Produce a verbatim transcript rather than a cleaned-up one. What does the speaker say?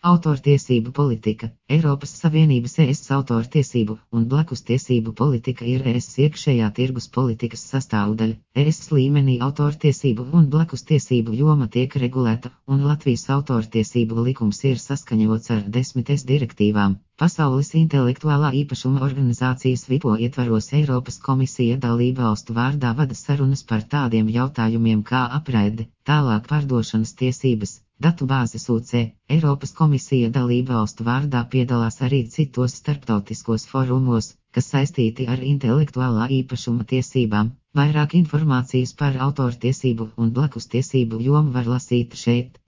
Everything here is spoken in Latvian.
Autortiesību politika. Eiropas Savienības E S autortiesību un blakustiesību politika ir E S iekšējā tirgus politikas sastāvdaļa. E S līmenī autortiesību un blakustiesību joma tiek regulēta, un Latvijas autortiesību likums ir saskaņots ar desmit E S direktīvām. Pasaules intelektuālā īpašuma organizācijas VIPO ietvaros Eiropas komisija dalībvalstu vārdā vada sarunas par tādiem jautājumiem kā apraide, tālāk pārdošanas tiesības, datubāzes U C. Eiropas komisija dalībvalstu vārdā piedalās arī citos starptautiskos forumos, kas saistīti ar intelektuālā īpašuma tiesībām. Vairāk informācijas par autortiesību un blakustiesību jomu var lasīt šeit.